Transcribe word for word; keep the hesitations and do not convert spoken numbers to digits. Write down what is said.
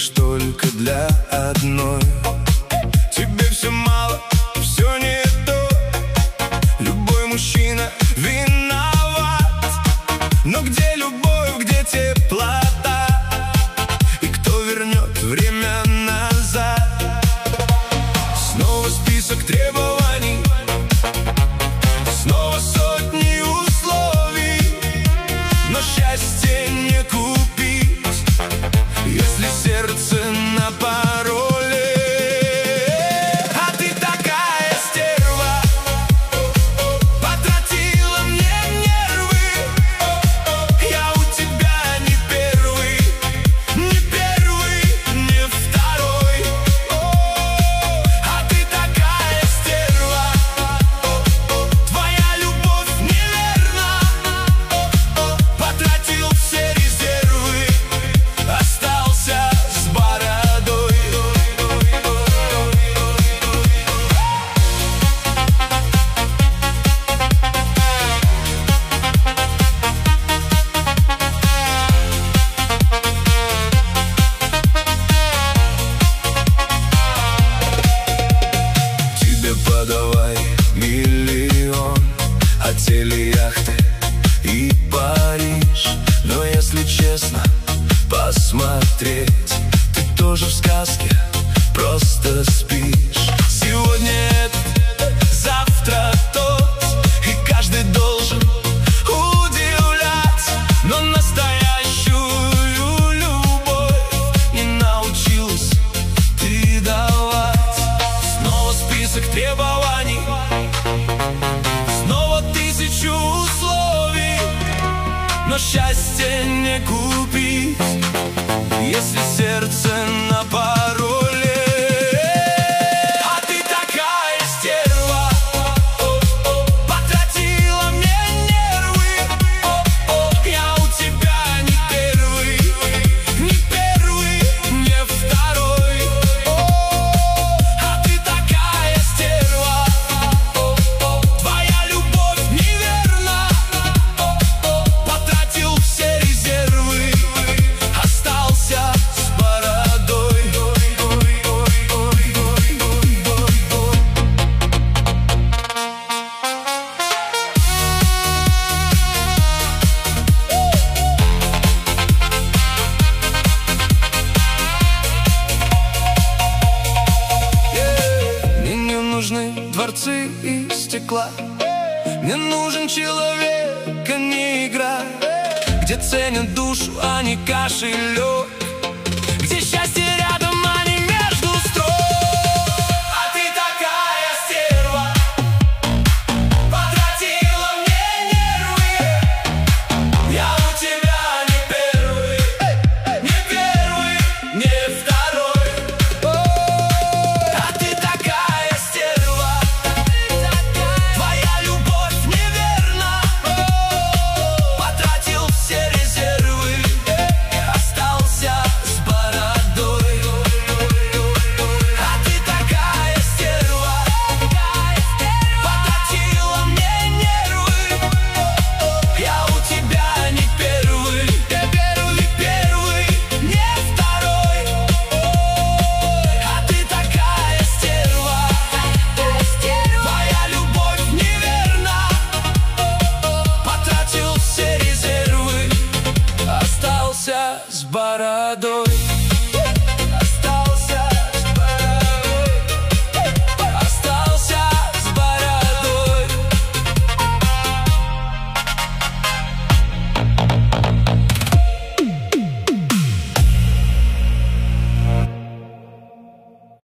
живешь только для одной. Тебе все мало, все не то. Любой мужчина виноват. Но где любовь, где теплота? И кто вернет время назад? Снова список требований, снова сотни условий. Но счастье не купить, если сердце на пароле. А ты такая стерва, потратила мне нервы. Я у тебя не первый, не первый, не второй. А ты такая стерва, твоя любовь неверна. Потратил все резервы, остался с бородой. Тебе подавай миллион, хотели яхты и Париж. Но если честно посмотреть, ты тоже в сказке, просто спишь. Сегодня этот, завтра тот, и каждый должен удивлять. Но настоящую любовь не научилась ты давать. Снова список требований, снова тысячу условий. Но счастье не купить, если сердце на пароле. А ты такая стерва, потратила мне нервы. Я у тебя не первый, не первый, не второй. А ты такая стерва, твоя любовь неверна. Потратил все резервы, остался с бородой. Мне не нужны дворцы из стекла, мне нужен человек, а не игра. Где ценят душу, а не кошелек. Где счастье рядом, а не между строк. А ты такая стерва, потратила мне нервы. Я у тебя не первый, не первый, не второй. А ты такая стерва, твоя любовь неверна. Потратил все резервы, остался с бородой. А ты такая стерва, потратила мне нервы. Я у тебя не первый, не первый, не второй. А ты такая стерва, твоя любовь неверна. Потратил все резервы, остался с бородой.